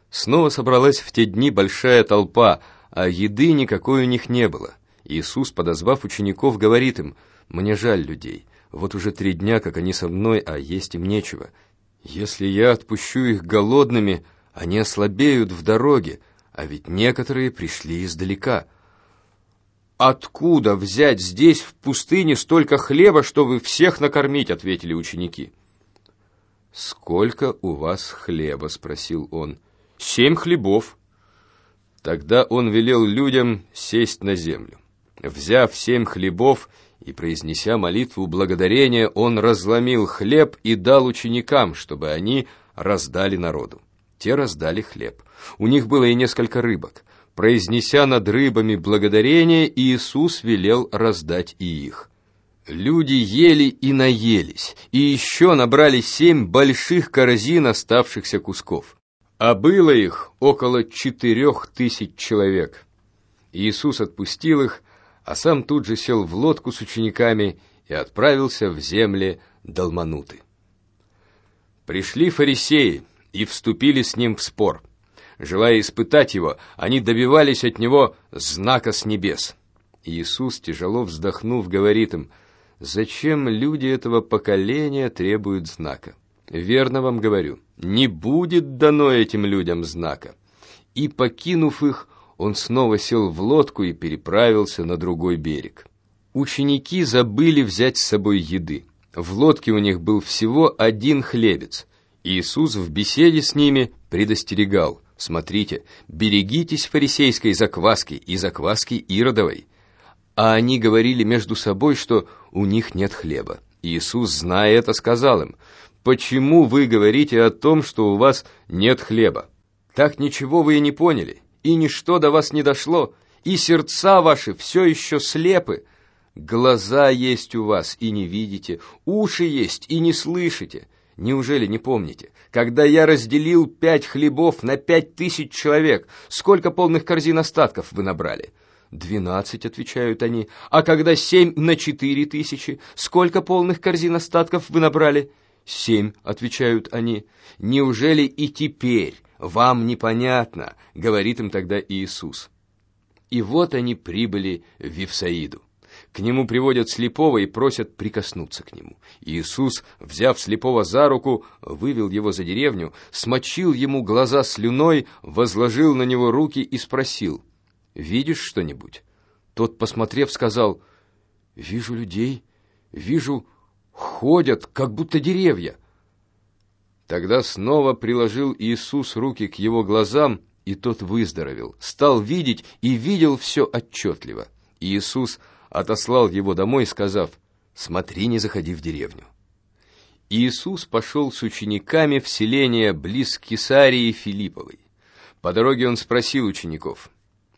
Снова собралась в те дни большая толпа, а еды никакой у них не было. Иисус, подозвав учеников, говорит им: «Мне жаль людей, вот уже 3 дня, как они со мной, а есть им нечего. Если я отпущу их голодными, они ослабеют в дороге, а ведь некоторые пришли издалека. Откуда взять здесь, в пустыне, столько хлеба, чтобы всех накормить?» — ответили ученики. «Сколько у вас хлеба?» — спросил он. 7 хлебов. Тогда он велел людям сесть на землю. Взяв 7 хлебов и произнеся молитву благодарения, он разломил хлеб и дал ученикам, чтобы они раздали народу. Те раздали хлеб. У них было и несколько рыбок. Произнеся над рыбами благодарение, Иисус велел раздать и их. Люди ели и наелись, и еще набрали 7 больших корзин оставшихся кусков. А было их около 4000 человек. Иисус отпустил их, а сам тут же сел в лодку с учениками и отправился в земли Далмануты. Пришли фарисеи и вступили с ним в спор. Желая испытать его, они добивались от него знака с небес. Иисус, тяжело вздохнув, говорит им: «Зачем люди этого поколения требуют знака? Верно вам говорю, не будет дано этим людям знака». И, покинув их, он снова сел в лодку и переправился на другой берег. Ученики забыли взять с собой еды. В лодке у них был всего 1 хлебец. Иисус в беседе с ними предостерегал: «Смотрите, берегитесь фарисейской закваски и закваски Иродовой». А они говорили между собой, что у них нет хлеба. Иисус, зная это, сказал им: «Почему вы говорите о том, что у вас нет хлеба? Так ничего вы и не поняли, и ничто до вас не дошло, и сердца ваши все еще слепы. Глаза есть у вас, и не видите, уши есть, и не слышите. Неужели не помните, когда я разделил 5 хлебов на 5000 человек, сколько полных корзин остатков вы набрали?» 12, отвечают они. «А когда 7 на 4000, сколько полных корзин остатков вы набрали?» 7, отвечают они. «Неужели и теперь вам непонятно?» — говорит им тогда Иисус. И вот они прибыли в Вифсаиду. К нему приводят слепого и просят прикоснуться к нему. Иисус, взяв слепого за руку, вывел его за деревню, смочил ему глаза слюной, возложил на него руки и спросил: «Видишь что-нибудь?» Тот, посмотрев, сказал: «Вижу людей, вижу, ходят, как будто деревья». Тогда снова приложил Иисус руки к его глазам, и тот выздоровел, стал видеть и видел все отчетливо. Иисус отослал его домой, сказав: «Смотри, не заходи в деревню». Иисус пошел с учениками в селение близ Кесарии Филипповой. По дороге он спросил учеников: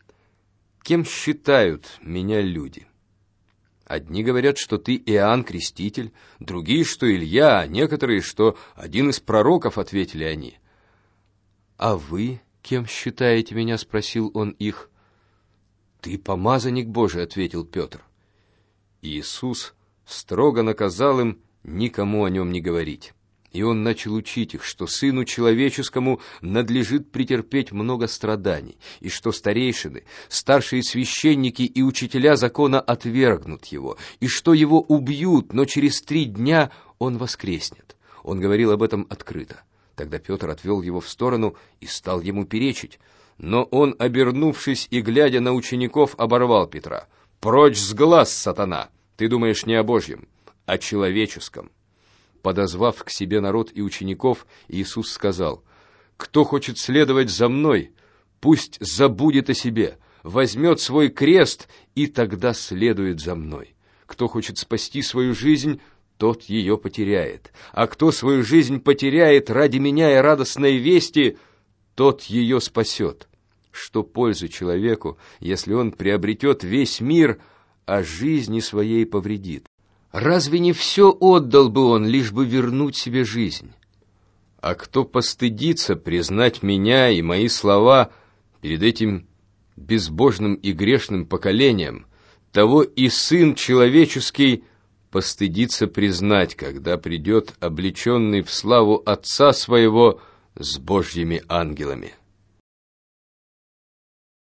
«Кем считают меня люди? Одни говорят, что ты Иоанн Креститель, другие, что Илья, а некоторые, что один из пророков», — ответили они. «А вы кем считаете меня?» — спросил он их. «Ты помазанник Божий», — ответил Петр. Иисус строго наказал им никому о нем не говорить. И он начал учить их, что Сыну Человеческому надлежит претерпеть много страданий, и что старейшины, старшие священники и учителя закона отвергнут его, и что его убьют, но через 3 дня он воскреснет. Он говорил об этом открыто. Тогда Петр отвел его в сторону и стал ему перечить. Но он, обернувшись и глядя на учеников, оборвал Петра: «Прочь с глаз, сатана! Ты думаешь не о Божьем, а человеческом». Подозвав к себе народ и учеников, Иисус сказал: «Кто хочет следовать за мной, пусть забудет о себе, возьмет свой крест и тогда следует за мной. Кто хочет спасти свою жизнь, тот ее потеряет, а кто свою жизнь потеряет ради меня и радостной вести, тот ее спасет. Что пользы человеку, если он приобретет весь мир, а жизни своей повредит? Разве не все отдал бы он, лишь бы вернуть себе жизнь? А кто постыдится признать меня и мои слова перед этим безбожным и грешным поколением, того и Сын Человеческий постыдится признать, когда придет облеченный в славу Отца Своего с Божьими ангелами».